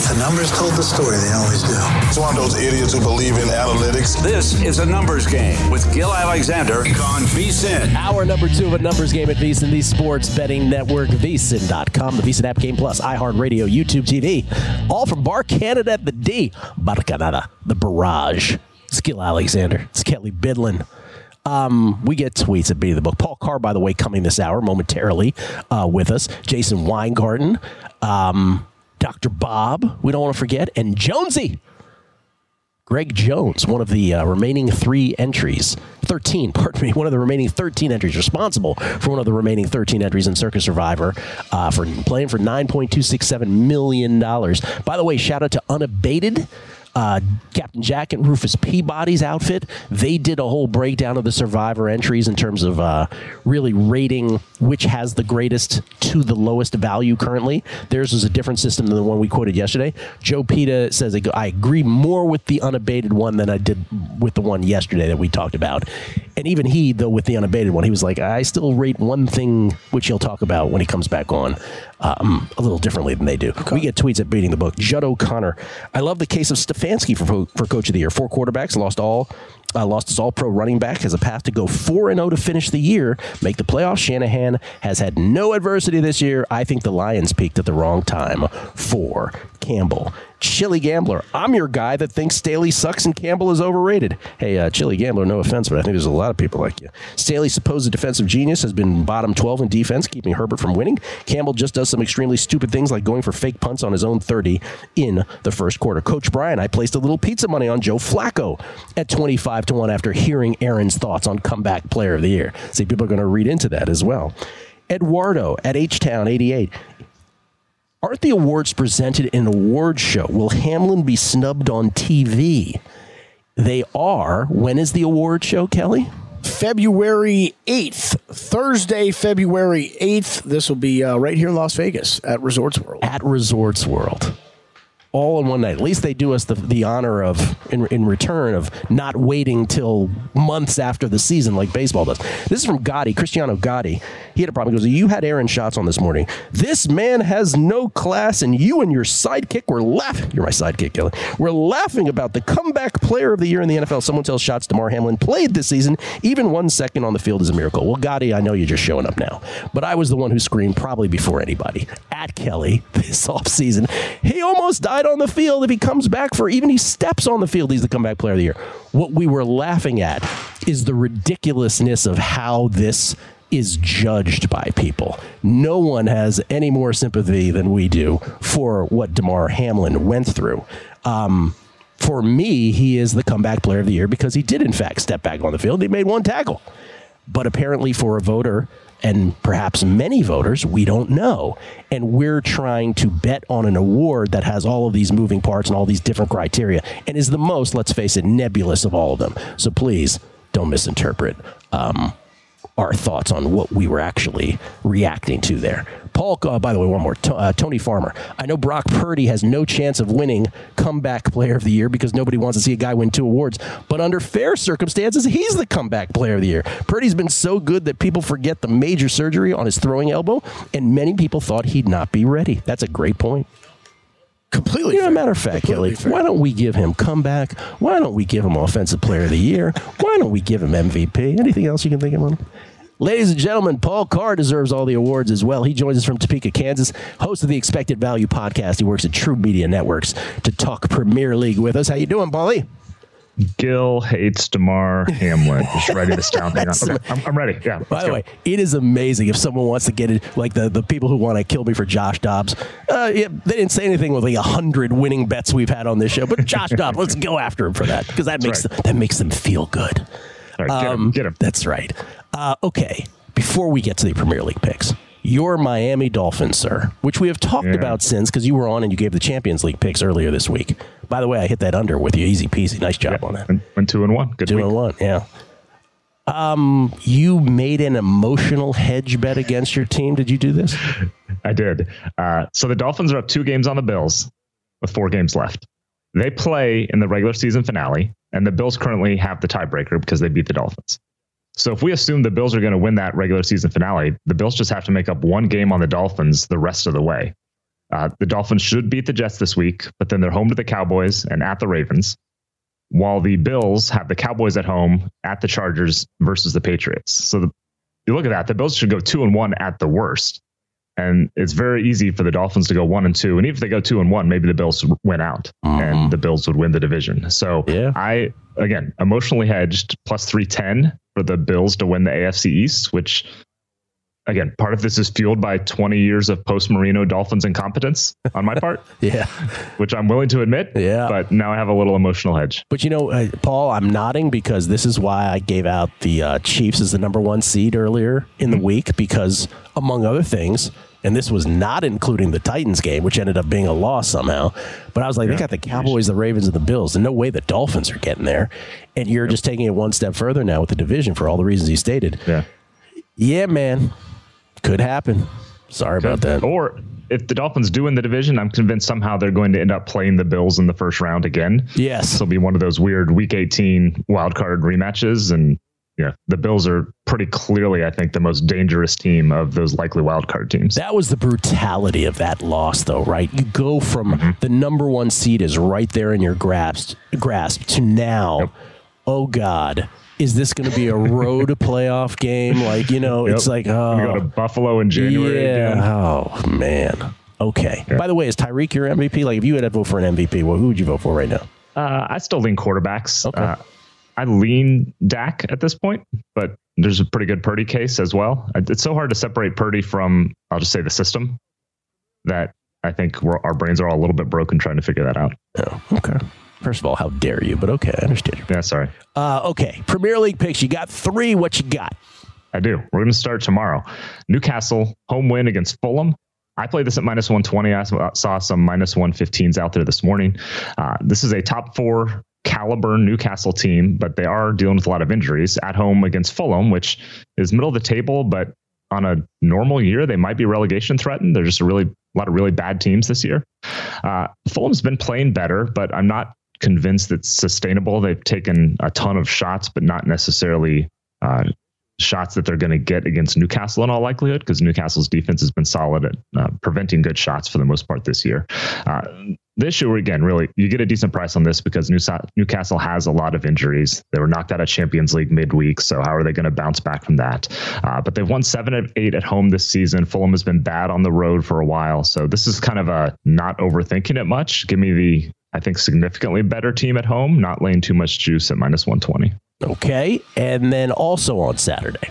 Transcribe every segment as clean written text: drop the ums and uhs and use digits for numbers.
The numbers told the story. They always do. It's one of those idiots who believe in analytics. This is A Numbers Game with Gil Alexander on VSiN. Hour number 2 of A Numbers Game at VSiN, the sports betting network, VSiN.com, the VSiN app, Game Plus, iHeartRadio, YouTube TV. All from Bar Canada at the D. Bar Canada, the Barrage. It's Gil Alexander. It's Kelly Bidlin. We get tweets at Beat of the Book. Paul Carr, by the way, coming this hour momentarily with us. Jason Weingarten. Dr. Bob, we don't want to forget, and Jonesy. Greg Jones, one of the remaining 13 entries, one of the remaining 13 entries, responsible for one of the remaining 13 entries in Circus Survivor for playing for $9.267 million. By the way, shout out to Unabated. Captain Jack and Rufus Peabody's outfit. They did a whole breakdown of the Survivor entries in terms of really rating which has the greatest to the lowest value currently. Theirs was a different system than the one we quoted yesterday. Joe Pita says, I agree more with the Unabated one than I did with the one yesterday that we talked about. And even he, though, with the Unabated one, he was like, I still rate one thing, which he'll talk about when he comes back on, a little differently than they do. Okay. We get tweets at Beating the Book. Judd O'Connor. I love the case of Stefanski for Coach of the Year. 4 quarterbacks, lost his all-pro running back, has a path to go 4-0 to finish the year, make the playoffs. Shanahan has had no adversity this year. I think the Lions peaked at the wrong time for Campbell. Chili Gambler. I'm your guy that thinks Staley sucks and Campbell is overrated. Hey, Chili Gambler, no offense, but I think there's a lot of people like you. Staley's supposed defensive genius has been bottom 12 in defense, keeping Herbert from winning. Campbell just does some extremely stupid things like going for fake punts on his own 30 in the first quarter. Coach Brian, I placed a little pizza money on Joe Flacco at 25-1 after hearing Aaron's thoughts on comeback player of the year. See, people are going to read into that as well. Eduardo at H-Town 88. Aren't the awards presented in an award show? Will Hamlin be snubbed on TV? They are. When is the award show, Kelly? February 8th. Thursday, February 8th. This will be right here in Las Vegas at Resorts World. At Resorts World. All in one night. At least they do us the honor of, in return of not waiting till months after the season like baseball does. This is from Gotti, Cristiano Gotti. He had a problem. He goes, you had Aaron shots on this morning. This man has no class, and you and your sidekick were laughing. You're my sidekick, Kelly. We're laughing about the comeback player of the year in the NFL. Someone tells shots Damar Hamlin played this season. Even 1 second on the field is a miracle. Well, Gotti, I know you're just showing up now, but I was the one who screamed probably before anybody at Kelly this offseason. He almost died on the field. If he comes back even he steps on the field, he's the comeback player of the year. What we were laughing at is the ridiculousness of how this is judged by people. No one has any more sympathy than we do for what Damar Hamlin went through. For me, he is the comeback player of the year because he did, in fact, step back on the field. He made 1 tackle. But apparently for a voter, and perhaps many voters, we don't know. And we're trying to bet on an award that has all of these moving parts and all these different criteria and is the most, let's face it, nebulous of all of them. So please don't misinterpret our thoughts on what we were actually reacting to there. Paul, by the way, one more. Tony Farmer. I know Brock Purdy has no chance of winning comeback player of the year because nobody wants to see a guy win 2 awards. But under fair circumstances, he's the comeback player of the year. Purdy's been so good that people forget the major surgery on his throwing elbow, and many people thought he'd not be ready. That's a great point. Completely fair. Matter of fact, Kelly, why don't we give him comeback? Why don't we give him offensive player of the year? Why don't we give him MVP? Anything else you can think of? Ladies and gentlemen, Paul Carr deserves all the awards as well. He joins us from Topeka, Kansas, host of the Expected Value podcast. He works at True Media Networks to talk Premier League with us. How you doing, Paulie? Gil hates Damar Hamlin. Just writing this down. Okay, I'm ready. Yeah. By the way, it is amazing if someone wants to get it, like the people who want to kill me for Josh Dobbs. They didn't say anything with like 100 winning bets we've had on this show, but Josh Dobbs, let's go after him for that because that makes them feel good. All right, get him. That's right. Okay, before we get to the Premier League picks, your Miami Dolphins, sir, which we have talked about since because you were on and you gave the Champions League picks earlier this week. By the way, I hit that under with you. Easy peasy. Nice job on that. Went 2-1. Good 2-1, yeah. You made an emotional hedge bet against your team. Did you do this? I did. So the Dolphins are up 2 games on the Bills with 4 games left. They play in the regular season finale, and the Bills currently have the tiebreaker because they beat the Dolphins. So if we assume the Bills are going to win that regular season finale, the Bills just have to make up 1 game on the Dolphins the rest of the way. The Dolphins should beat the Jets this week, but then they're home to the Cowboys and at the Ravens, while the Bills have the Cowboys at home, at the Chargers versus the Patriots. So you look at that, the Bills should go 2-1 at the worst. And it's very easy for the Dolphins to go 1-2. And even if they go 2-1, maybe the Bills win out and the Bills would win the division. So I, again, emotionally hedged plus 310 for the Bills to win the AFC East, which, again, part of this is fueled by 20 years of post-Marino Dolphins incompetence on my part. Which I'm willing to admit. But now I have a little emotional hedge. But, Paul, I'm nodding because this is why I gave out the Chiefs as the number 1 seed earlier in the week, because, among other things, and this was not including the Titans game, which ended up being a loss somehow. But I was like, they got the Cowboys, the Ravens, and the Bills, and no way the Dolphins are getting there. And you're just taking it one step further now with the division for all the reasons you stated. Yeah, man. Could happen. Sorry about that. Or if the Dolphins do win the division, I'm convinced somehow they're going to end up playing the Bills in the first round again. Yes. This will be one of those weird Week 18 wildcard rematches. And the Bills are pretty clearly, I think, the most dangerous team of those likely wildcard teams. That was the brutality of that loss, though, right? You go from the number 1 seed is right there in your grasp to now, oh, God. Is this going to be a road playoff game? Like, it's like, oh. Go to Buffalo in January again. Oh, man. Okay. By the way, is Tyreek your MVP? Like, if you had to vote for an MVP, who would you vote for right now? I still lean quarterbacks. Okay. I lean Dak at this point, but there's a pretty good Purdy case as well. It's so hard to separate Purdy from, I'll just say, the system, that I think our brains are all a little bit broken trying to figure that out. Oh, okay. First of all, how dare you? But okay, I understand. Yeah, sorry. Okay, Premier League picks. You got 3. What you got? I do. We're going to start tomorrow. Newcastle, home win against Fulham. I played this at minus 120. I saw some minus 115s out there this morning. This is a top 4 caliber Newcastle team, but they are dealing with a lot of injuries at home against Fulham, which is middle of the table, but on a normal year, they might be relegation threatened. They're just a lot of really bad teams this year. Fulham's been playing better, but I'm not convinced it's sustainable. They've taken a ton of shots, but not necessarily shots that they're going to get against Newcastle in all likelihood, because Newcastle's defense has been solid at preventing good shots for the most part this year. The issue, again, really, you get a decent price on this because Newcastle has a lot of injuries. They were knocked out of Champions League midweek, so how are they going to bounce back from that? But they've won 7 of 8 at home this season. Fulham has been bad on the road for a while, so this is kind of a not overthinking it much. Give me the, I think, significantly better team at home, not laying too much juice at minus 120. Okay, and then also on Saturday,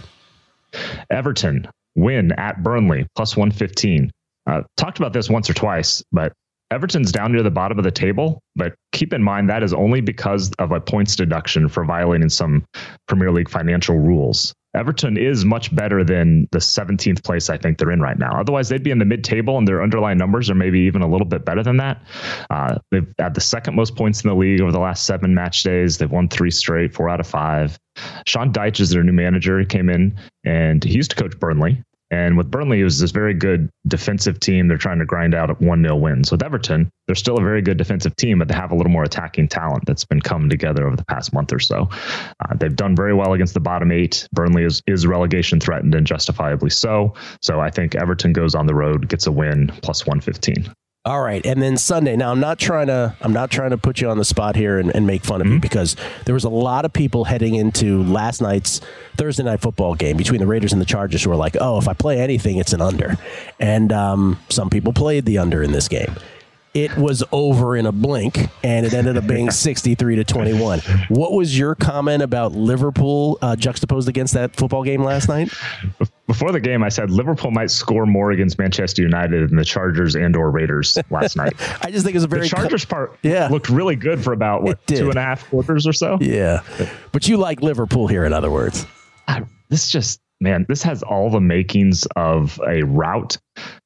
Everton win at Burnley, plus 115. Talked about this once or twice, but Everton's down near the bottom of the table, but keep in mind that is only because of a points deduction for violating some Premier League financial rules. Everton is much better than the 17th place I think they're in right now. Otherwise, they'd be in the mid-table, and their underlying numbers are maybe even a little bit better than that. They've had the second most points in the league over the last 7 match days. They've won 3 straight, 4 out of 5. Sean Dyche is their new manager. He came in, and he used to coach Burnley. And with Burnley, it was this very good defensive team. They're trying to grind out 1-0 wins. With Everton, they're still a very good defensive team, but they have a little more attacking talent that's been coming together over the past month or so. They've done very well against the bottom 8. Burnley is relegation threatened, and justifiably so. So I think Everton goes on the road, gets a win, plus 115. All right, and then Sunday. Now I'm not trying to put you on the spot here and make fun of you, because there was a lot of people heading into last night's Thursday night football game between the Raiders and the Chargers who were like, "Oh, if I play anything, it's an under." And some people played the under in this game. It was over in a blink, and it ended up being 63-21. What was your comment about Liverpool juxtaposed against that football game last night? Before the game, I said Liverpool might score more against Manchester United than the Chargers and or Raiders last night. I just think it's a very... The Chargers part looked really good for about, 2.5 quarters or so? Yeah. But you like Liverpool here, in other words. This has all the makings of a rout.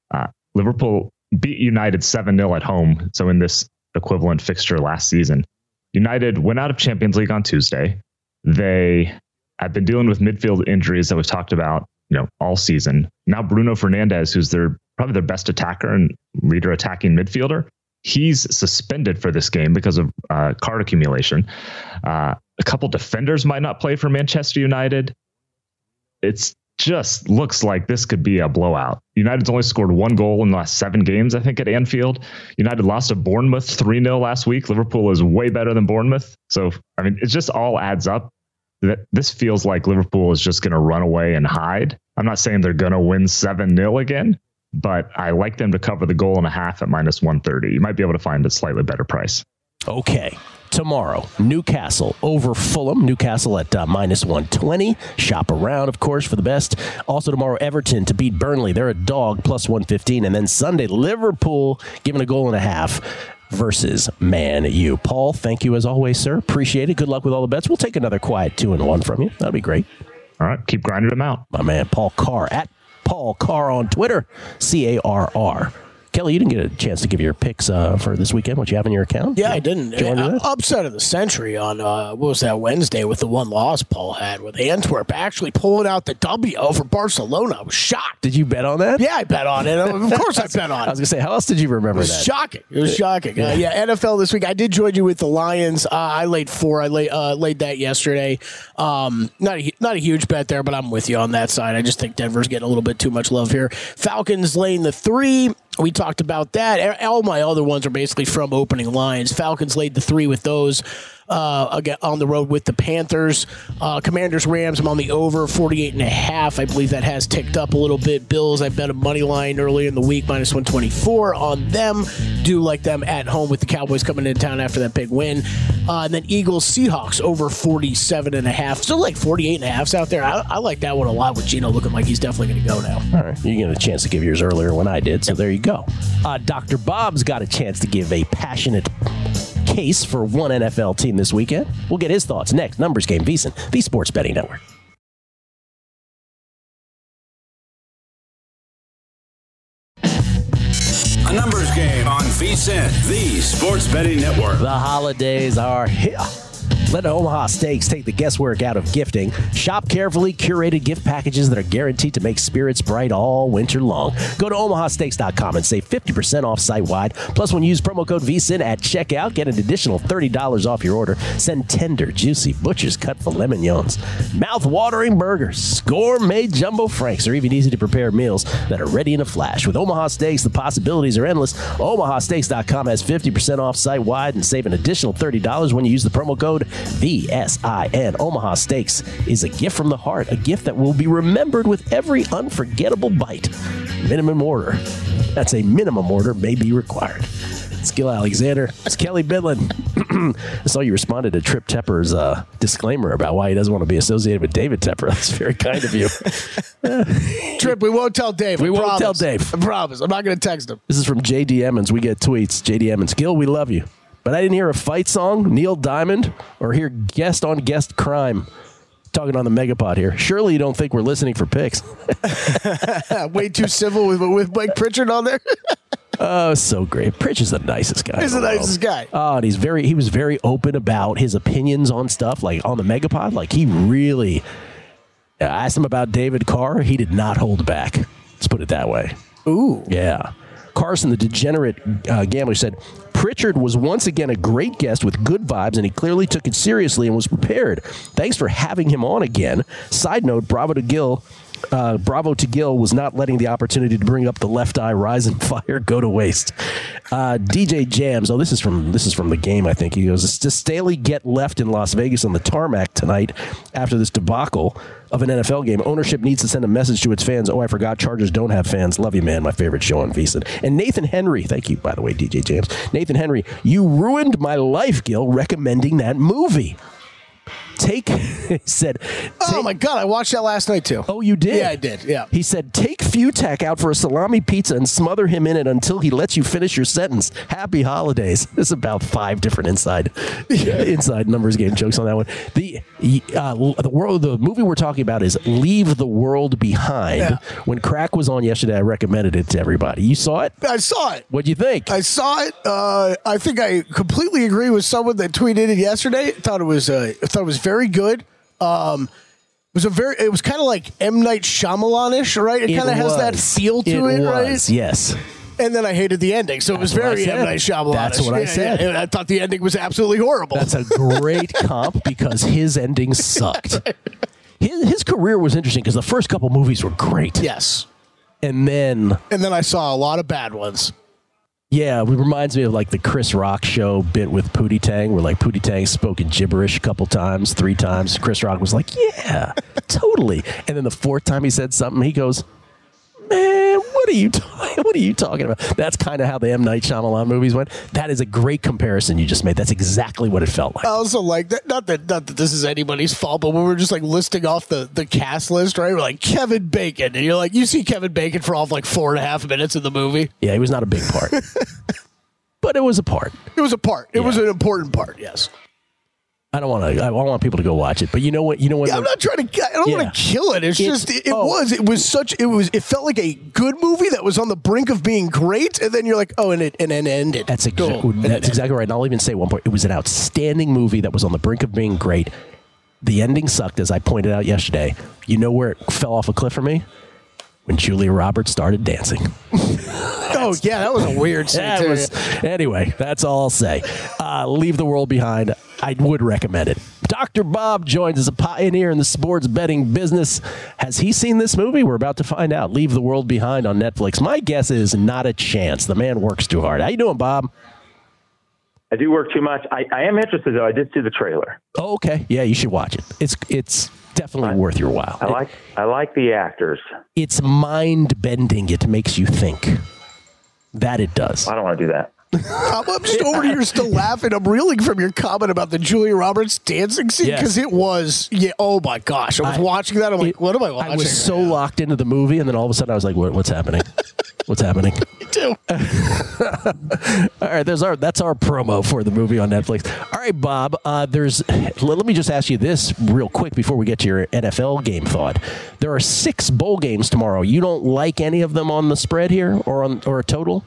Liverpool beat United 7-0 at home. So in this equivalent fixture last season, United went out of Champions League on Tuesday. They have been dealing with midfield injuries that we've talked about, all season. Now Bruno Fernandes, who's probably their best attacker and leader attacking midfielder, he's suspended for this game because of card accumulation. A couple defenders might not play for Manchester United. It's just looks like this could be a blowout. United's only scored 1 goal in the last 7 games, I think, at Anfield. United lost to Bournemouth 3-0 last week. Liverpool is way better than Bournemouth. So, I mean, it just all adds up. That this feels like Liverpool is just going to run away and hide. I'm not saying they're going to win 7-0 again, but I like them to cover the goal and a half at -130. You might be able to find a slightly better price. Okay. Tomorrow, Newcastle over Fulham. Newcastle at -120. Shop around, of course, for the best. Also tomorrow, Everton to beat Burnley. They're a dog, +115. And then Sunday, Liverpool giving a goal and a half versus Man U. Paul, thank you as always, sir. Appreciate it. Good luck with all the bets. We'll take another quiet 2-1 from you. That'll be great. All right. Keep grinding them out. My man, Paul Carr, at Paul Carr on Twitter, CARR. Kelly, you didn't get a chance to give your picks for this weekend. What you have in your account? Yeah, I didn't. Upset of the century on, what was that, Wednesday with the one loss Paul had with Antwerp actually pulling out the W over Barcelona. I was shocked. Did you bet on that? Yeah, I bet on it. Of course I bet on it. I was going to say, how else did you remember that? Shocking. It was shocking. Yeah, NFL this week. I did join you with the Lions. I laid 4. I laid that yesterday. Not a huge bet there, but I'm with you on that side. I just think Denver's getting a little bit too much love here. Falcons laying the 3. We talked about that. All my other ones are basically from opening lines. Falcons laid the 3 with those. Again, on the road with the Panthers. Commanders, Rams, I'm on the over, 48.5. I believe that has ticked up a little bit. Bills, I bet a money line earlier in the week, -124 on them. Do like them at home with the Cowboys coming into town after that big win. And then Eagles, Seahawks, over 47.5. Still like 48.5s out there. I like that one a lot with Geno looking like he's definitely going to go now. All right. You get a chance to give yours earlier when I did, so there you go. Dr. Bob's got a chance to give a passionate case for one NFL team this weekend. We'll get his thoughts next. Numbers Game, VSiN, the Sports Betting Network. A numbers game on VSiN, the Sports Betting Network. The holidays are here. Let Omaha Steaks take the guesswork out of gifting. Shop carefully curated gift packages that are guaranteed to make spirits bright all winter long. Go to omahasteaks.com and save 50% off site-wide. Plus, when you use promo code VSiN at checkout, get an additional $30 off your order. Send tender, juicy butcher's cut filet mignons, mouth-watering burgers, gourmet jumbo franks, or even easy-to-prepare meals that are ready in a flash. With Omaha Steaks, the possibilities are endless. omahasteaks.com has 50% off site-wide and save an additional $30 when you use the promo code VSIN. Omaha Steaks is a gift from the heart, a gift that will be remembered with every unforgettable bite. Minimum order. That's a minimum order may be required. It's Gil Alexander. It's Kelly Bidlin. I saw you responded to Trip Tepper's disclaimer about why he doesn't want to be associated with David Tepper. That's very kind of you. Trip, we won't tell Dave. We won't tell Dave. I promise. I'm not going to text him. This is from J.D. Emmons. We get tweets. J.D. Emmons. Gil, we love you. But I didn't hear a fight song, Neil Diamond, or hear guest on guest crime talking on the Megapod here. Surely you don't think we're listening for picks. Way too civil with Blake Pritchard on there. Oh, so great. Pritchard's the nicest guy. He's the nicest guy. Oh, and he was very open about his opinions on stuff, like on the Megapod. Like he really asked him about David Carr. He did not hold back. Let's put it that way. Ooh. Yeah. Carson, the degenerate gambler, said, Pritchard was once again a great guest with good vibes, and he clearly took it seriously and was prepared. Thanks for having him on again. Side note, bravo to Gil was not letting the opportunity to bring up the left eye rise and fire go to waste. DJ Jams, this is from the game, I think. He goes, does Staley get left in Las Vegas on the tarmac tonight after this debacle of an NFL game? Ownership needs to send a message to its fans. Oh, I forgot Chargers don't have fans. Love you, man. My favorite show on VSiN. And Nathan Henry, thank you, by the way, DJ Jams. Nathan Henry, you ruined my life, Gil, recommending that movie. Oh my God, I watched that last night too. Oh, you did? Yeah, I did. Yeah. He said, take Futak out for a salami pizza and smother him in it until he lets you finish your sentence. Happy holidays. There's about 5 different inside numbers game jokes on that one. The movie we're talking about is Leave the World Behind. Yeah. When Crack was on yesterday, I recommended it to everybody. You saw it? I saw it. What'd you think? I saw it. I think I completely agree with someone that tweeted it yesterday. Thought it was very good. It was kind of like M. Night Shyamalan-ish, right? It kind of has that feel to it, right? Yes. And then I hated the ending, so it was very M. Night Shyamalan-ish. That's what I said. Yeah. I thought the ending was absolutely horrible. That's a great comp because his ending sucked. His career was interesting because the first couple movies were great. Yes. And then I saw a lot of bad ones. Yeah, it reminds me of like the Chris Rock show bit with Pootie Tang, where like Pootie Tang spoke in gibberish a couple times, 3 times. Chris Rock was like, yeah, totally. And then the 4th time he said something, he goes, man, what are you talking about? That's kind of how the M. Night Shyamalan movies went. That is a great comparison you just made. That's exactly what it felt like. I also like that. Not that this is anybody's fault, but when we're just like listing off the cast list, right? We're like Kevin Bacon, and you're like, you see Kevin Bacon for all of like 4.5 minutes in the movie. Yeah, he was not a big part, but it was a part. It was a part. It was an important part. Yes. I don't want to. I want people to go watch it, but you know what? Yeah, I'm not trying to. I don't want to kill it. It felt like a good movie that was on the brink of being great, and then you're like, oh, and it ended. That's exactly right. And I'll even say one point. It was an outstanding movie that was on the brink of being great. The ending sucked, as I pointed out yesterday. You know where it fell off a cliff for me? When Julia Roberts started dancing. Oh, yeah, that was a weird scene. Anyway, that's all I'll say. Leave the World Behind. I would recommend it. Dr. Bob joins as a pioneer in the sports betting business. Has he seen this movie? We're about to find out. Leave the World Behind on Netflix. My guess is not a chance. The man works too hard. How you doing, Bob? I do work too much. I am interested, though. I did see the trailer. Oh, okay. Yeah, you should watch it. It's definitely worth your while. I like the actors. It's mind-bending. It makes you think. That it does. I don't want to do that. I'm just over here still laughing. I'm reeling from your comment about the Julia Roberts dancing scene because it was, oh my gosh. I was watching that. I'm like, what am I watching? I was so locked into the movie, and then all of a sudden I was like, what's happening? What's happening? Me too. All right, that's our promo for the movie on Netflix. All right, Bob, let me just ask you this real quick before we get to your NFL game thought. There are 6 bowl games tomorrow. You don't like any of them on the spread here or a total?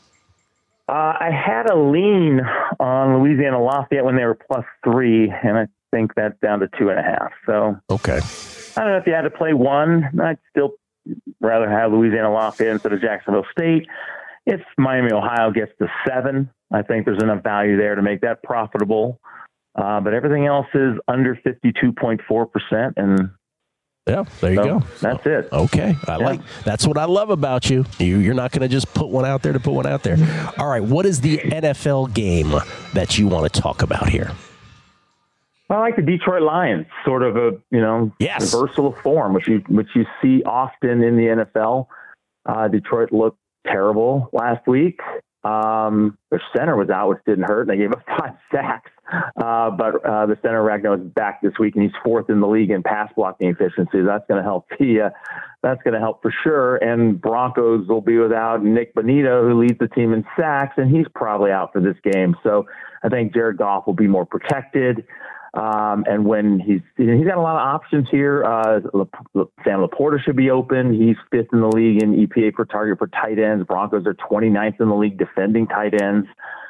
I had a lean on Louisiana Lafayette when they were +3, and I think that's down to 2.5. So okay, I don't know if you had to play one. I'd still rather have Louisiana Lafayette instead of Jacksonville State. If Miami, Ohio gets to 7, I think there's enough value there to make that profitable. But everything else is under 52.4%, and yeah, there you go. That's it. Okay. That's what I love about you. You're not going to just put one out there to put one out there. All right. What is the NFL game that you want to talk about here? I like the Detroit Lions, sort of a, reversal of form, which you see often in the NFL. Detroit looked terrible last week. Their center was out, which didn't hurt. They gave up 5 sacks. But the center Ragnow is back this week, and he's 4th in the league in pass blocking efficiency. That's going to help. That's going to help for sure. And Broncos will be without Nick Bonito, who leads the team in sacks, and he's probably out for this game. So I think Jared Goff will be more protected. And when he's got a lot of options here. Sam Laporta should be open. He's 5th in the league in EPA per target for tight ends. Broncos are 29th in the league defending tight ends.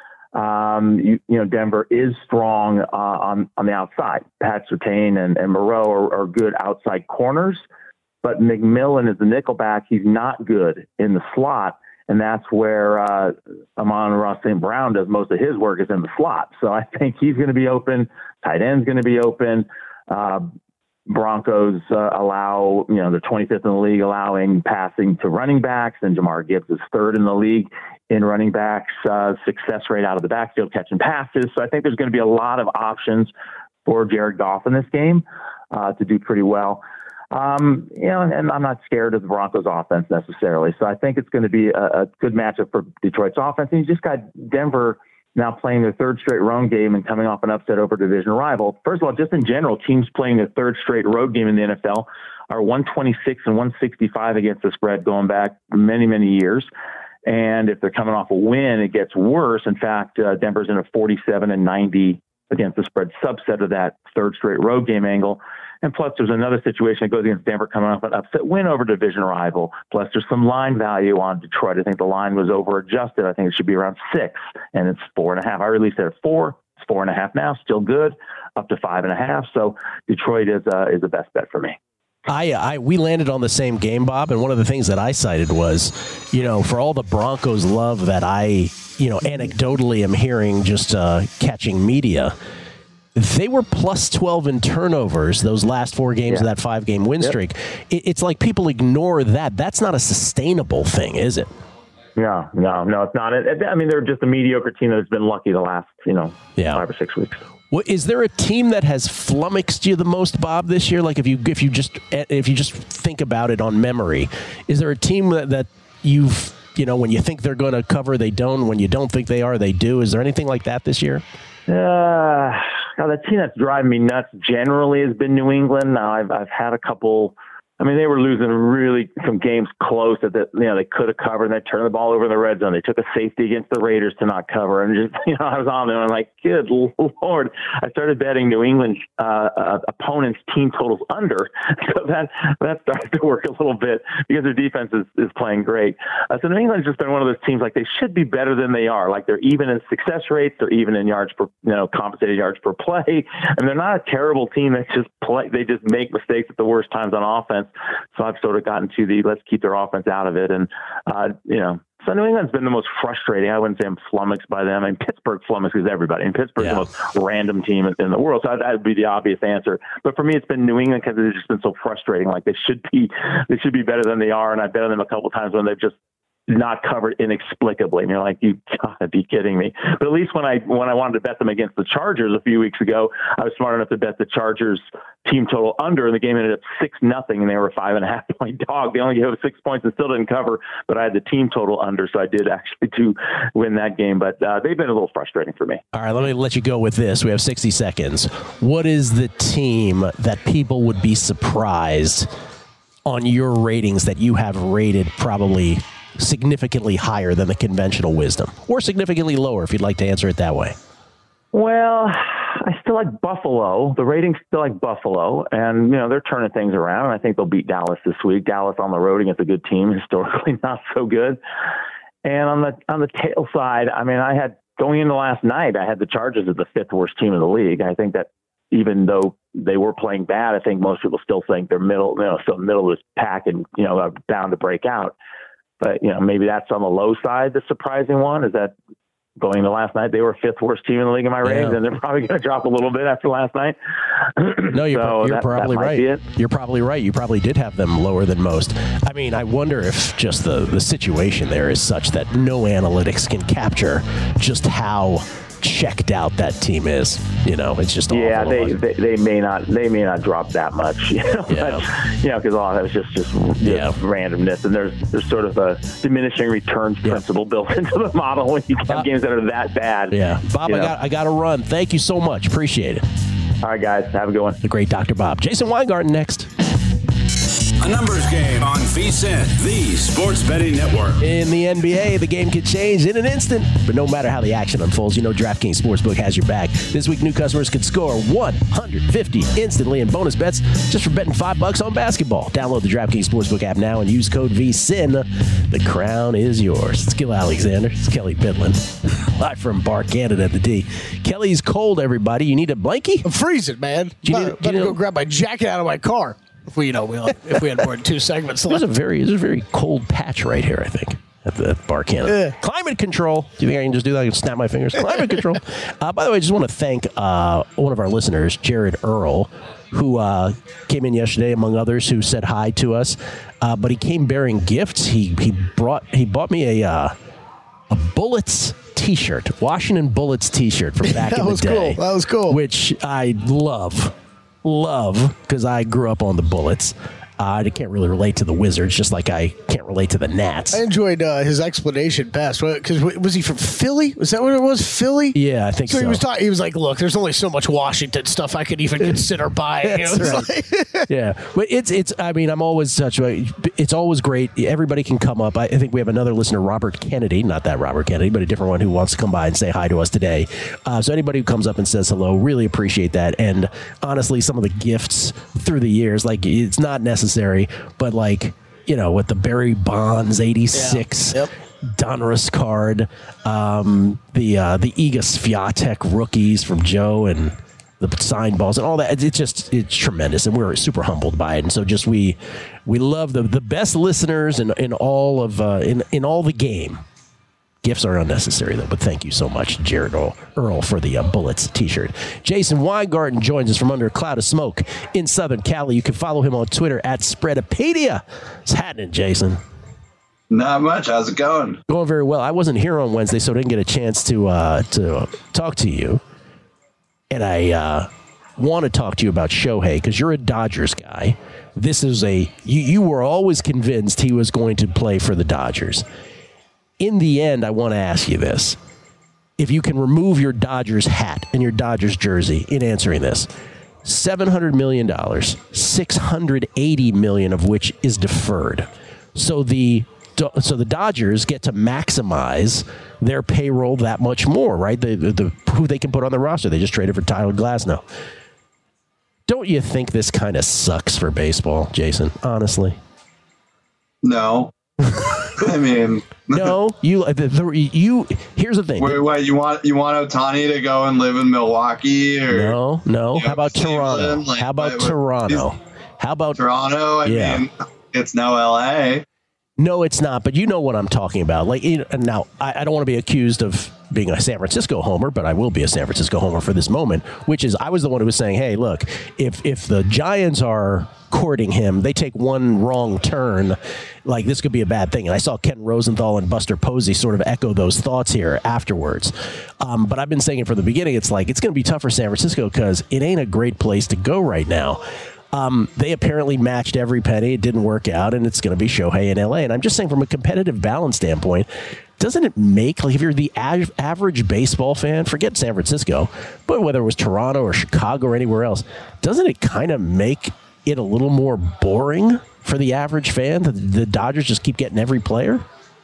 Denver is strong on the outside. Pat Surtain and Moreau are good outside corners, but McMillan is the nickelback. He's not good in the slot, and that's where Amon-Ra St. Brown does most of his work is in the slot. So I think he's going to be open. Tight end's going to be open. Broncos allow, they're 25th in the league allowing passing to running backs, and Jamar Gibbs is 3rd in the league in running backs success rate out of the backfield catching passes. So I think there's going to be a lot of options for Jared Goff in this game to do pretty well. And I'm not scared of the Broncos offense necessarily. So I think it's going to be a good matchup for Detroit's offense. And you just got Denver now playing their 3rd straight road game and coming off an upset over division rival. First of all, just in general, teams playing their 3rd straight road game in the NFL are 126 and 165 against the spread going back many, many years. And if they're coming off a win, it gets worse. In fact, Denver's in a 47 and 90 against the spread subset of that 3rd straight road game angle. And plus, there's another situation that goes against Denver coming off an upset win over division rival. Plus, there's some line value on Detroit. I think the line was over adjusted. I think it should be around 6, and it's 4.5. I released it at 4. It's 4.5 now, still good, up to 5.5. So Detroit is the best bet for me. We landed on the same game, Bob, and one of the things that I cited was, for all the Broncos love that I, anecdotally am hearing just catching media, they were plus 12 in turnovers those last 4 games of that 5-game win streak. It's like people ignore that. That's not a sustainable thing, is it? No, it's not. I mean, they're just a mediocre team that's been lucky the last, 5 or 6 weeks. Well, is there a team that has flummoxed you the most, Bob, this year? Like if you just think about it on memory, is there a team that you've, when you think they're going to cover, they don't. When you don't think they are, they do. Is there anything like that this year? The team that's driving me nuts generally has been New England. Now I've had a couple. I mean, they were losing really some games close that they could have covered, and they turned the ball over in the red zone. They took a safety against the Raiders to not cover, and just I was on there and I'm like, good Lord! I started betting New England opponents' team totals under, so that started to work a little bit because their defense is playing great. So New England's just been one of those teams like they should be better than they are. Like they're even in success rates, they're even in yards per compensated yards per play, and they're not a terrible team that just play. They just make mistakes at the worst times on offense. So I've sort of gotten to let's keep their offense out of it. And, so New England's been the most frustrating. I wouldn't say I'm flummoxed by them. I mean, Pittsburgh flummoxes everybody. And Pittsburgh's the most random team in the world. So that would be the obvious answer. But for me, it's been New England because it's just been so frustrating. Like they should be better than they are. And I've bet on them a couple of times when they've just not covered inexplicably. And you're like, you gotta be kidding me. But at least when I wanted to bet them against the Chargers a few weeks ago, I was smart enough to bet the Chargers team total under, and the game ended up 6-0, and they were a 5.5 point dog. They only gave us 6 points and still didn't cover, but I had the team total under, so I did actually win that game. But they've been a little frustrating for me. All right, let me let you go with this. We have 60 seconds. What is the team that people would be surprised on your ratings that you have rated probably significantly higher than the conventional wisdom, or significantly lower if you'd like to answer it that way? Well, I still like Buffalo. The ratings still like Buffalo, and they're turning things around. I think they'll beat Dallas this week. Dallas on the road against a good team, historically not so good. And on the tail side, I mean, I had going into last night, I had the Chargers as the 5th worst team in the league. I think that even though they were playing bad, I think most people still think they're still middle of this pack and bound to break out. But, maybe that's on the low side, the surprising one, is that going to last night, they were 5th worst team in the league in my ratings, and they're probably going to drop a little bit after last night. No, you're probably right. You're probably right. You probably did have them lower than most. I mean, I wonder if just the situation there is such that no analytics can capture just how checked out that team is. It's just they may not drop that much, but because all that was just randomness, and there's sort of a diminishing returns principle built into the model when you have games that are that bad. Bob, I got to run. Thank you so much. Appreciate it. All right, guys, have a good one. The great Dr. Bob. Jason Weingarten next. A numbers game on VSiN, the sports betting network. In the NBA, the game can change in an instant, but no matter how the action unfolds, DraftKings Sportsbook has your back. This week, new customers could score $150 instantly in bonus bets just for betting $5 on basketball. Download the DraftKings Sportsbook app now and use code VSiN. The crown is yours. It's Gil Alexander. It's Kelly Bidlin. Live from Bar Canada at the D. Kelly's cold, everybody. You need a blankie? I'm freezing, man. I'm about to go grab my jacket out of my car. If we had more than 2 segments left. There's a very cold patch right here, I think, at the Bar Canada. Climate control. Do you think I can just do that? I can snap my fingers. Climate control. By the way, I just want to thank one of our listeners, Jared Earl, who came in yesterday, among others, who said hi to us. But he came bearing gifts. He bought me a Bullets T-shirt, Washington Bullets T-shirt from back in the day. That was cool. Which I love because I grew up on the Bullets. I can't really relate to the Wizards, just like I can't relate to the Nats. I enjoyed his explanation best. Because was he from Philly? Was that what it was? Philly? Yeah, I think so. He was like, look, there's only so much Washington stuff I could even consider buying. Yeah, but it's. I mean, I'm always such. It's always great. Everybody can come up. I think we have another listener, Robert Kennedy, not that Robert Kennedy, but a different one, who wants to come by and say hi to us today. So anybody who comes up and says hello, really appreciate that. And honestly, some of the gifts through the years, like, it's not necessary. But with the Barry Bonds 86 Donruss card, the Iga Swiatek rookies from Joe, and the signed balls and all that, it's tremendous, and we're super humbled by it. And so just we love the best listeners in all of in all the game Gifts are unnecessary, though, but thank you so much, Jared Earl, for the Bullets t-shirt. Jason Weingarten joins us from under a cloud of smoke in Southern Cali. You can follow him on Twitter at Spreadopedia. What's happening, Jason? Not much. How's it going? Going very well. I wasn't here on Wednesday, so I didn't get a chance to talk to you. And I want to talk to you about Shohei because you're a Dodgers guy. This is you were always convinced he was going to play for the Dodgers. In the end, I want to ask you this. If you can remove your Dodgers hat and your Dodgers jersey in answering this, $700 million, $680 million of which is deferred. So the Dodgers get to maximize their payroll that much more, right? Who they can put on the roster. They just traded for Tyler Glasnow. Don't you think this kind of sucks for baseball, Jason? Honestly, no. I mean, no. You. Here's the thing. Wait, you want Ohtani to go and live in Milwaukee? Or, no. How about Toronto? How about Toronto? How about Toronto? I mean, it's no LA. No, it's not. But you know what I'm talking about. Like, now, I don't want to be accused of being a San Francisco homer, but I will be a San Francisco homer for this moment, which is I was the one who was saying, hey, look, if the Giants are courting him, they take one wrong turn, like this could be a bad thing. And I saw Ken Rosenthal and Buster Posey sort of echo those thoughts here afterwards. But I've been saying it from the beginning. It's like it's going to be tough for San Francisco because it ain't a great place to go right now. They apparently matched every penny. It didn't work out, and it's going to be Shohei in L.A. And I'm just saying from a competitive balance standpoint, doesn't it make, like if you're the average baseball fan, forget San Francisco, but whether it was Toronto or Chicago or anywhere else, doesn't it kind of make it a little more boring for the average fan that the Dodgers just keep getting every player?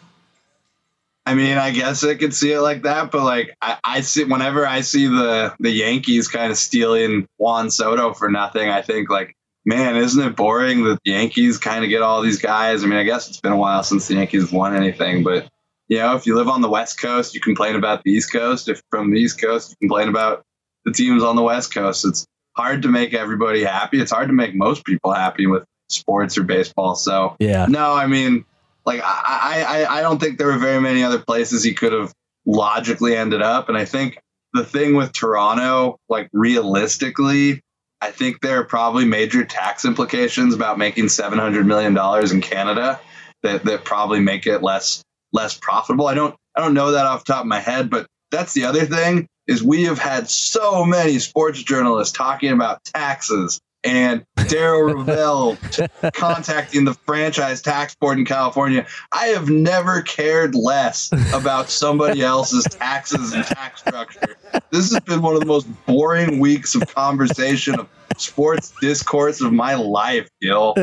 I mean, I guess I could see it like that, but like I see whenever I see the Yankees kind of stealing Juan Soto for nothing, I think like, man, isn't it boring that the Yankees kind of get all these guys? I mean, I guess it's been a while since the Yankees won anything, but you know, if you live on the West Coast, you complain about the East Coast. If from the East Coast, you complain about the teams on the West Coast. It's hard to make everybody happy. It's hard to make most people happy with sports or baseball. So yeah, no, I mean, like I don't think there were very many other places he could have logically ended up. And I think the thing with Toronto, like realistically, I think there are probably major tax implications about making $700 million in Canada that probably make it less profitable. I don't know that off the top of my head, but that's the other thing is we have had so many sports journalists talking about taxes and Darryl Reveal contacting the franchise tax board in California. I have never cared less about somebody else's taxes and tax structure. This has been one of the most boring weeks of conversation of sports discourse of my life, Gil.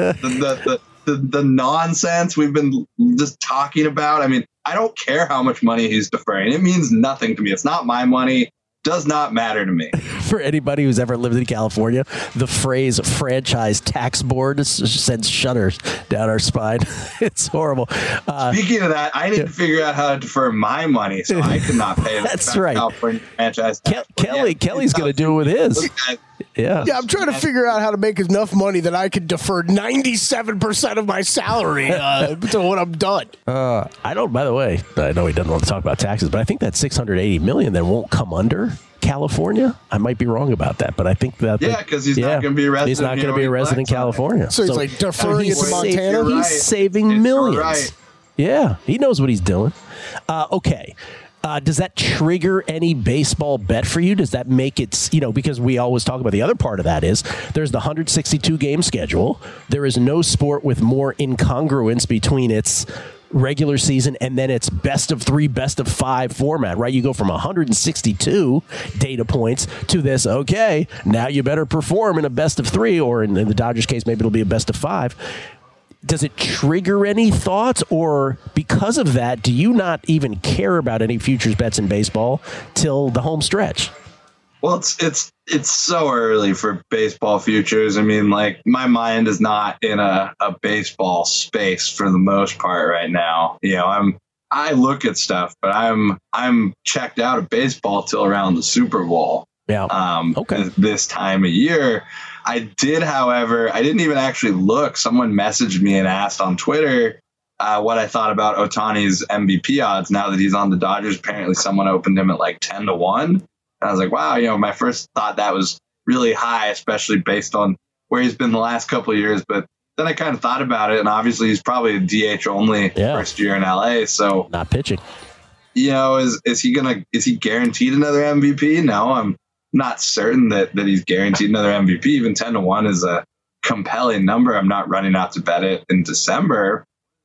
The nonsense we've been just talking about. I mean, I don't care how much money he's deferring. It means nothing to me. It's not my money. Does not matter to me. For anybody who's ever lived in California, the phrase franchise tax board sends shudders down our spine. It's horrible. Speaking of that, I need to figure out how to defer my money so I cannot pay That's right. California franchise tax board. Kelly's going to do it with his. Yeah, I'm trying to figure out how to make enough money that I could defer 97% of my salary to when I'm done. I don't, by the way, I know he doesn't want to talk about taxes, but I think that $680 million then won't come under California. I might be wrong about that, but I think that because he's not going to be a resident. He's not going to be a resident in California. So he's like deferring it to Montana. He's saving millions. Right. Yeah, he knows what he's doing. Okay. Does that trigger any baseball bet for you? Does that make it, because we always talk about the other part of that is there's the 162 game schedule. There is no sport with more incongruence between its regular season and then its best of 3, best of 5 format, right? You go from 162 data points to this, okay, now you better perform in a best of 3, or in the Dodgers case, maybe it'll be a best of 5. Does it trigger any thoughts, or because of that, do you not even care about any futures bets in baseball till the home stretch? Well, it's so early for baseball futures. I mean, like, my mind is not in a baseball space for the most part right now. I look at stuff, but I'm checked out of baseball till around the Super Bowl. Yeah. Okay. This time of year. I did, however, I didn't even actually look. Someone messaged me and asked on Twitter, what I thought about Ohtani's MVP odds now that he's on the Dodgers. Apparently someone opened him at like 10-1. And I was like, wow, my first thought that was really high, especially based on where he's been the last couple of years. But then I kind of thought about it, and obviously he's probably a DH only first year in LA. So not pitching. Is he guaranteed another MVP? No, I'm not certain that he's guaranteed another MVP. Even 10-1 is a compelling number. I'm not running out to bet it in December.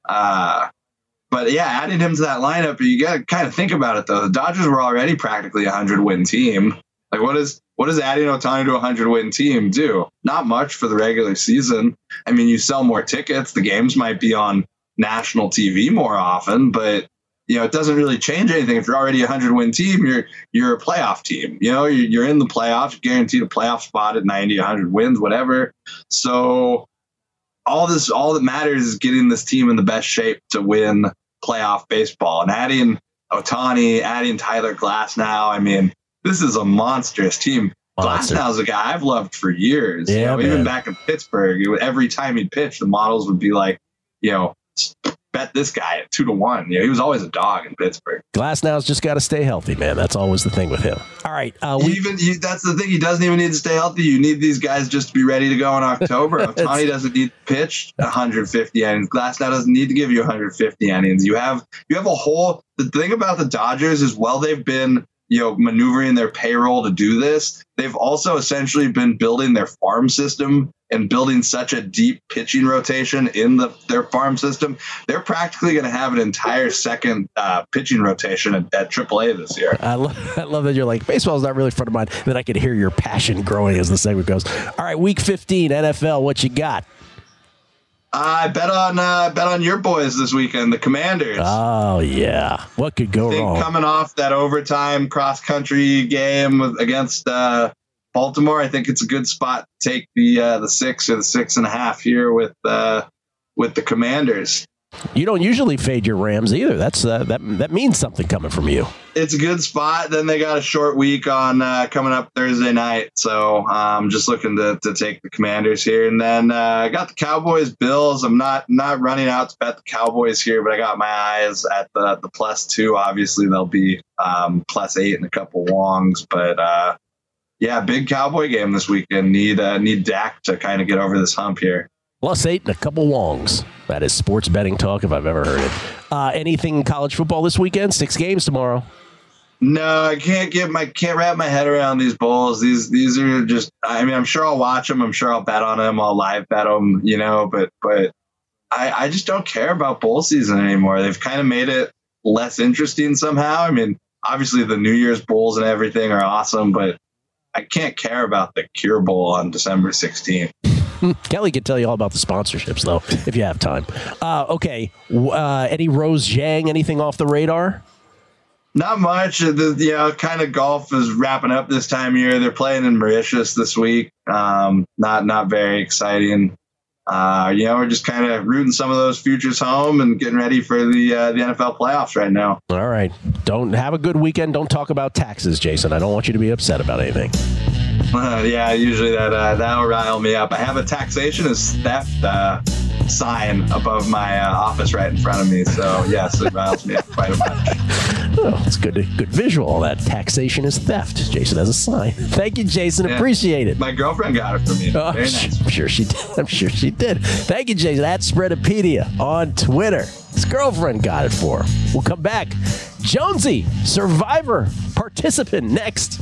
But yeah, adding him to that lineup, you got to kind of think about it though. The Dodgers were already practically a 100-win team. Like what does adding Ohtani to a 100-win team do? Not much for the regular season. I mean, you sell more tickets. The games might be on national TV more often, but it doesn't really change anything. If you're already a 100-win team, you're a playoff team. You're in the playoffs, guaranteed a playoff spot at 90, 100 wins, whatever. So all that matters is getting this team in the best shape to win playoff baseball. And adding Ohtani, adding Tyler Glasnow, I mean, this is a monstrous team. Glasnow's a guy I've loved for years. Yeah, even back in Pittsburgh, every time he'd pitch, the models would be like, bet this guy at 2-1. He was always a dog in Pittsburgh. Glasnow's just got to stay healthy, man. That's always the thing with him. All right. That's the thing. He doesn't even need to stay healthy. You need these guys just to be ready to go in October. Ohtani doesn't need to pitch 150 innings. Glasnow doesn't need to give you 150 innings. You have a whole. The thing about the Dodgers is, while they've been maneuvering their payroll to do this, they've also essentially been building their farm system and building such a deep pitching rotation in their farm system. They're practically going to have an entire second pitching rotation at AAA this year. I love that you're like, baseball's not really a friend of mine. Then I can hear your passion growing as the segment goes. All right, Week 15 NFL, what you got? I bet on your boys this weekend, the Commanders. Oh yeah, what could go wrong? Coming off that overtime cross country game against Baltimore, I think it's a good spot to take the 6 or the 6.5 here with the Commanders. You don't usually fade your Rams either. That's that means something coming from you. It's a good spot. Then they got a short week on coming up Thursday night, so I'm just looking to take the Commanders here. And then I got the Cowboys Bills. I'm not running out to bet the Cowboys here, but I got my eyes at the +2. Obviously, they'll be +8 and a couple wongs, but yeah, big Cowboy game this weekend. Need Dak to kind of get over this hump here. +8 and a couple wongs. That is sports betting talk if I've ever heard it. Anything college football this weekend? 6 games tomorrow. No, I can't wrap my head around these bowls. These are just. I mean, I'm sure I'll watch them. I'm sure I'll bet on them. I'll live bet them. But I just don't care about bowl season anymore. They've kind of made it less interesting somehow. I mean, obviously the New Year's bowls and everything are awesome, but I can't care about the Cure Bowl on December 16th. Kelly can tell you all about the sponsorships, though, if you have time. Okay. Any Rose Zhang, anything off the radar? Not much. Kind of golf is wrapping up this time of year. They're playing in Mauritius this week. Not very exciting. We're just kind of rooting some of those futures home and getting ready for the NFL playoffs right now. All right. Don't have a good weekend. Don't talk about taxes, Jason. I don't want you to be upset about anything. Yeah, usually that'll rile me up. I have a taxation is theft sign above my office right in front of me. So yes, it riles me up quite a much. Oh, it's good visual. All that taxation is theft. Jason has a sign. Thank you, Jason. Yeah. Appreciate it. My girlfriend got it for me. Oh, very nice. I'm sure she did. Thank you, Jason. At Spreadopedia on Twitter. His girlfriend got it for him. We'll come back. Jonesy, Survivor participant next.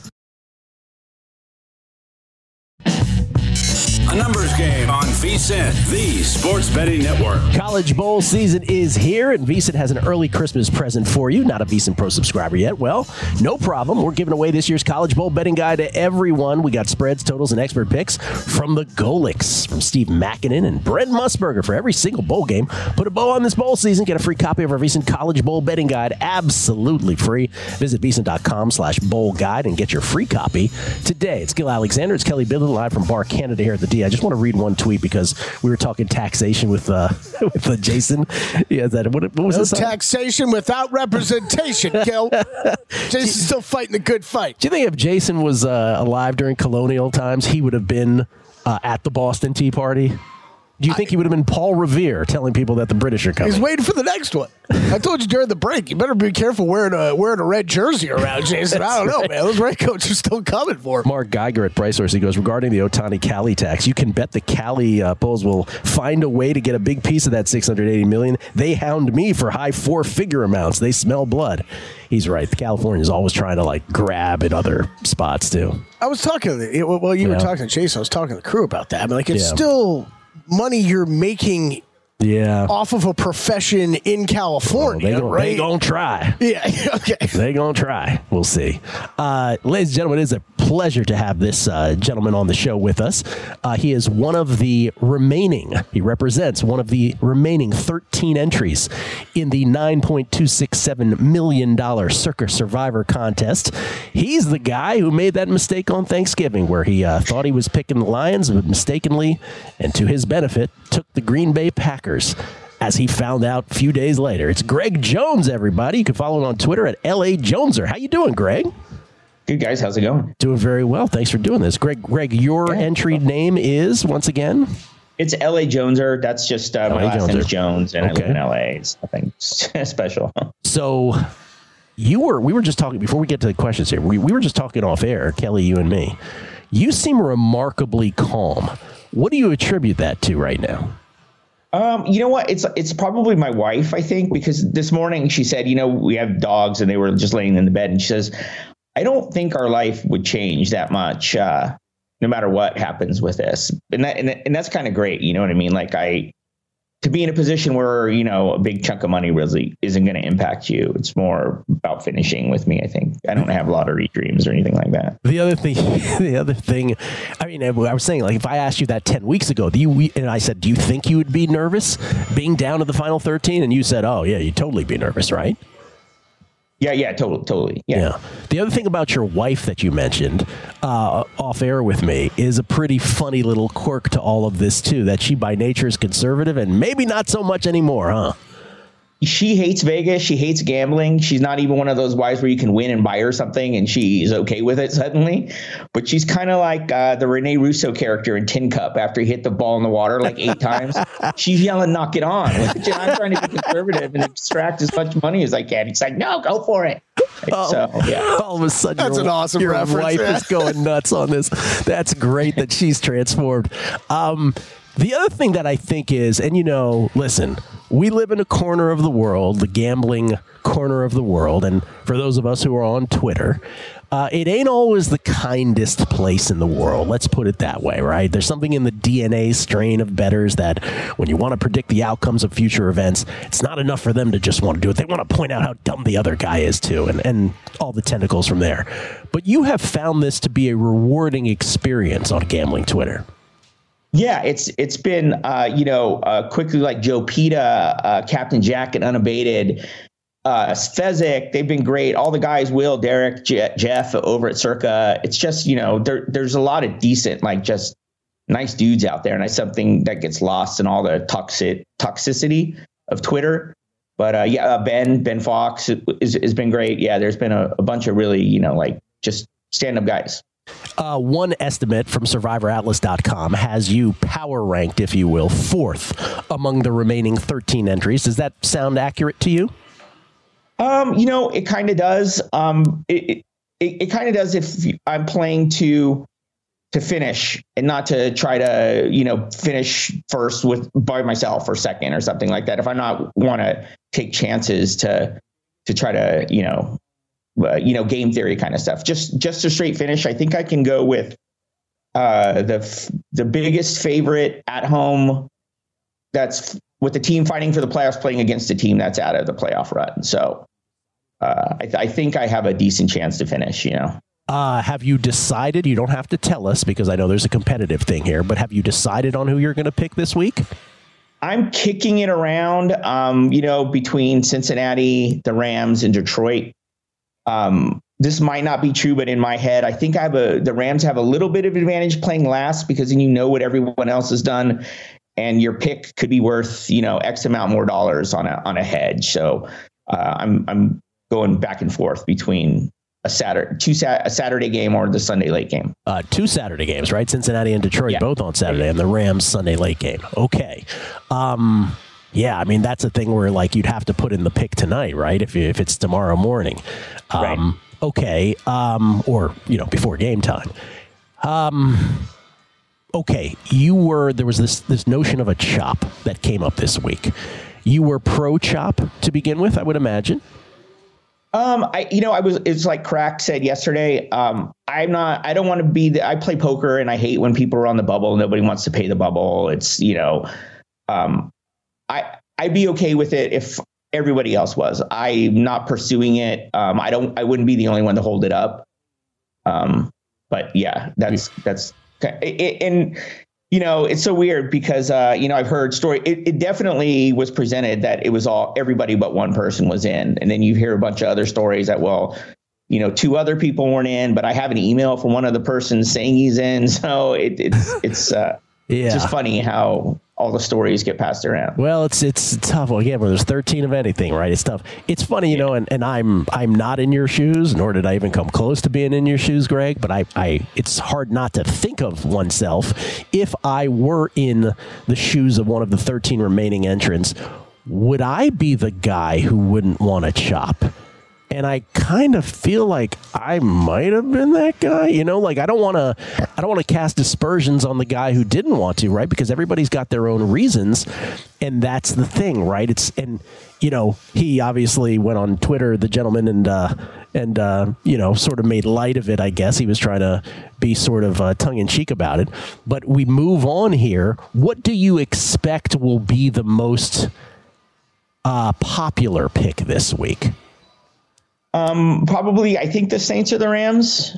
A numbers game on VSiN, the sports betting network. College bowl season is here, and VSiN has an early Christmas present for you. Not a VSiN Pro subscriber yet? Well, no problem. We're giving away this year's college bowl betting guide to everyone. We got spreads, totals, and expert picks from the Golics, from Steve Makinen and Brent Musburger for every single bowl game. Put a bow on this bowl season. Get a free copy of our VSiN College Bowl betting guide, absolutely free. Visit VSiN.com/bowl guide and get your free copy today. It's Gil Alexander. It's Kelly Bidlin live from Bar Canada here at the D. I just want to read one tweet because we were talking taxation with Jason. Yeah, what was this? Taxation without representation, Gil. Jason's still fighting the good fight. Do you think if Jason was alive during colonial times, he would have been at the Boston Tea Party? Do you think he would have been Paul Revere telling people that the British are coming? He's waiting for the next one. I told you during the break, you better be careful wearing a red jersey around, Jason. I don't know, man. Those Redcoats are still coming for him. Mark Geiger at Price Source, he goes, regarding the Ohtani Cali tax, you can bet the Cali Bulls will find a way to get a big piece of that $680 million. They hound me for high four-figure amounts. They smell blood. He's right. California is always trying to grab at other spots too. I was talking. Well, you were talking to Jason. I was talking to the crew about that. I mean, it's still money you're making. Yeah. Off of a profession in California, right? They gonna try. Yeah, okay. They gonna try. We'll see. Ladies and gentlemen, it is a pleasure to have this gentleman on the show with us. He is one of the remaining, he represents one of the remaining 13 entries in the $9.267 million Circa Survivor contest. He's the guy who made that mistake on Thanksgiving where he thought he was picking the Lions, but mistakenly, and to his benefit, took the Green Bay Packers. As he found out a few days later. It's Greg Jones, everybody. You can follow him on Twitter at LA Joneser. How you doing, Greg? Good, guys. How's it going? Doing very well. Thanks for doing this. Greg, your entry name is, once again? It's LA Joneser. That's just my last name is Jones, and I live in LA. It's nothing special. So we were just talking, before we get to the questions here, we were just talking off air, Kelly, you and me. You seem remarkably calm. What do you attribute that to right now? You know what? It's probably my wife, I think, because this morning she said, we have dogs and they were just laying in the bed. And she says, I don't think our life would change that much, no matter what happens with this. And that's kind of great. You know what I mean? To be in a position where, a big chunk of money really isn't going to impact you. It's more about finishing with me, I think. I don't have lottery dreams or anything like that. The other thing, I mean, I was saying, if I asked you that 10 weeks ago, and I said, do you think you would be nervous being down to the final 13? And you said, oh, yeah, you'd totally be nervous, right? Yeah, totally. Yeah. The other thing about your wife that you mentioned off air with me is a pretty funny little quirk to all of this, too, that she by nature is conservative and maybe not so much anymore, huh? She hates Vegas. She hates gambling. She's not even one of those wives where you can win and buy her something and she's okay with it suddenly. But she's kind of like the Rene Russo character in Tin Cup after he hit the ball in the water 8 times. She's yelling, knock it on. I'm trying to be conservative and extract as much money as I can. He's like, no, go for it. All of a sudden, that's an awesome your reference. Wife is going nuts on this. That's great that she's transformed. The other thing that I think is, and listen, we live in a corner of the world, the gambling corner of the world, and for those of us who are on Twitter, it ain't always the kindest place in the world. Let's put it that way, right? There's something in the DNA strain of bettors that when you want to predict the outcomes of future events, it's not enough for them to just want to do it. They want to point out how dumb the other guy is too, and all the tentacles from there. But you have found this to be a rewarding experience on gambling Twitter. Yeah, it's been, quickly like Joe Pita, Captain Jack and Unabated, Fezzik, they've been great. All the guys, Will, Derek, Jeff over at Circa. It's just, there's a lot of decent, just nice dudes out there. And it's something that gets lost in all the toxicity of Twitter. But Ben Fox has been great. Yeah, there's been a bunch of really, just stand-up guys. One estimate from SurvivorAtlas.com has you power ranked, if you will, 4th among the remaining 13 entries. Does that sound accurate to you? It kind of does. It kind of does if I'm playing to finish and not to try to, finish first by myself or second or something like that. If I not want to take chances to try to, game theory kind of stuff, just a straight finish. I think I can go with the biggest favorite at home. That's with the team fighting for the playoffs, playing against a team that's out of the playoff run. So I think I have a decent chance to finish, Have you decided, you don't have to tell us because I know there's a competitive thing here, but have you decided on who you're going to pick this week? I'm kicking it around, between Cincinnati, the Rams, and Detroit. This might not be true, but in my head, I think the Rams have a little bit of advantage playing last because then what everyone else has done, and your pick could be worth X amount more dollars on a hedge. So I'm going back and forth between a Saturday game or the Sunday late game. 2 Saturday games, right? Cincinnati and Detroit, both on Saturday, and the Rams Sunday late game. Okay. Yeah, I mean, that's a thing where, like, you'd have to put in the pick tonight, right? If it's tomorrow morning. Right. Okay. Or, before game time. Okay. There was this notion of a chop that came up this week. You were pro chop to begin with, I would imagine. It's like Crack said yesterday. I don't want to be I play poker and I hate when people are on the bubble. Nobody wants to pay the bubble. It's, I'd be okay with it if everybody else was. I'm not pursuing it. I wouldn't be the only one to hold it up. But yeah, that's and it's so weird because I've heard story. It definitely was presented that it was everybody but one person was in, and then you hear a bunch of other stories that 2 other people weren't in, but I have an email from one of the persons saying he's in. So it's just funny how all the stories get passed around. Well, it's tough. Well, again, when there's 13 of anything, right? It's tough. It's funny, and I'm not in your shoes, nor did I even come close to being in your shoes, Greg. But it's hard not to think of oneself. If I were in the shoes of one of the 13 remaining entrants, would I be the guy who wouldn't want to chop? And I kind of feel like I might have been that guy, like I don't want to cast aspersions on the guy who didn't want to, right? Because everybody's got their own reasons, and that's the thing, right? He obviously went on Twitter, the gentleman, and sort of made light of it. I guess he was trying to be sort of tongue in cheek about it. But we move on here. What do you expect will be the most popular pick this week? Probably, I think the Saints or the Rams.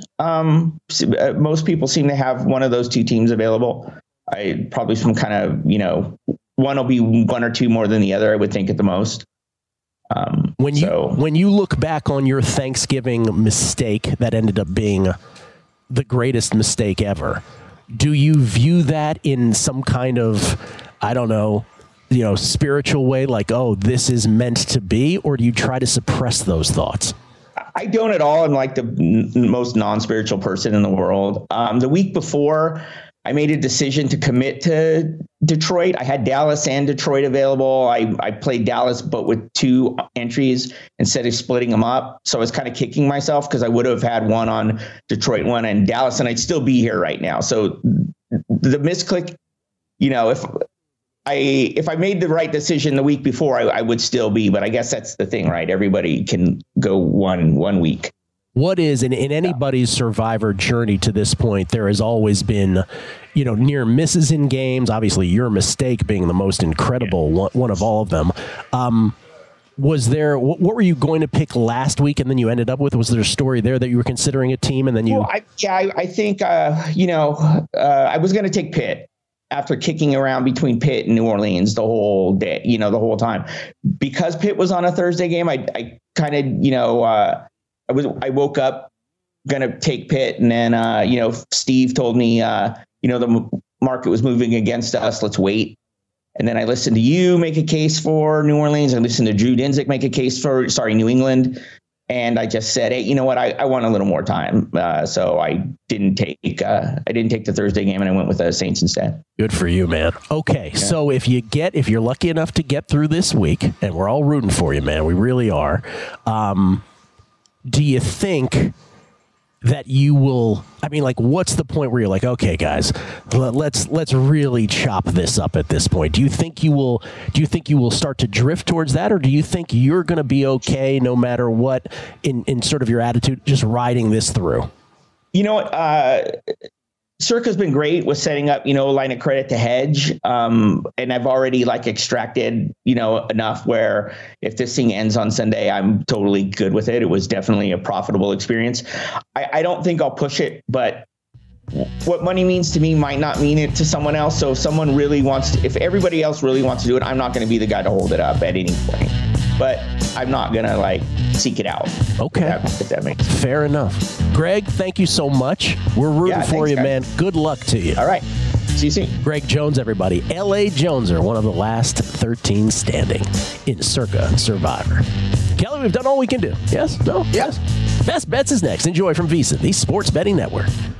Most people seem to have one of those 2 teams available. Probably some kind of, one will be 1 or 2 more than the other, I would think at the most. When you look back on your Thanksgiving mistake that ended up being the greatest mistake ever, do you view that in some kind of, I don't know, spiritual way, like, oh, this is meant to be, or do you try to suppress those thoughts? I don't at all. I'm like the most non-spiritual person in the world. The week before, I made a decision to commit to Detroit. I had Dallas and Detroit available. I played Dallas, but with 2 entries instead of splitting them up. So I was kind of kicking myself because I would have had one on Detroit, one on Dallas, and I'd still be here right now. So the misclick, if I made the right decision the week before, I would still be, but I guess that's the thing, right? Everybody can go one week. What is in anybody's survivor journey to this point, there has always been, near misses in games. Obviously, your mistake being the most incredible one of all of them. Was there, what were you going to pick last week and then you ended up with? Was there a story there that you were considering a team and then you? Well, I think, I was going to take Pitt. After kicking around between Pitt and New Orleans the whole day, the whole time, because Pitt was on a Thursday game, I kind of, I woke up going to take Pitt. And then, Steve told me, the market was moving against us. Let's wait. And then I listened to you make a case for New Orleans. I listened to Drew Dinsick make a case for, New England. And I just said, hey, you know what? I want a little more time. So I didn't take the Thursday game and I went with the Saints instead. Good for you, man. Okay. Yeah. So if you're lucky enough to get through this week, and we're all rooting for you, man, we really are. Do you think that you will, what's the point where you're like, okay, guys, let's really chop this up at this point? Do you think you will start to drift towards that, or do you think you're going to be okay no matter what in sort of your attitude, just riding this through? Circa's been great with setting up, line of credit to hedge. And I've already extracted, enough where if this thing ends on Sunday, I'm totally good with it. It was definitely a profitable experience. I don't think I'll push it, but what money means to me might not mean it to someone else. So if someone really if everybody else really wants to do it, I'm not going to be the guy to hold it up at any point. But I'm not going to seek it out. Okay. If that makes sense. Fair enough. Greg, thank you so much. We're rooting for you, man. Good luck to you. All right. See you soon. Greg Jones, everybody. L.A. Joneser, one of the last 13 standing in Circa Survivor. Kelly, we've done all we can do. Yes? No? Yes? Best Bets is next. Enjoy from VSiN, the Sports Betting Network.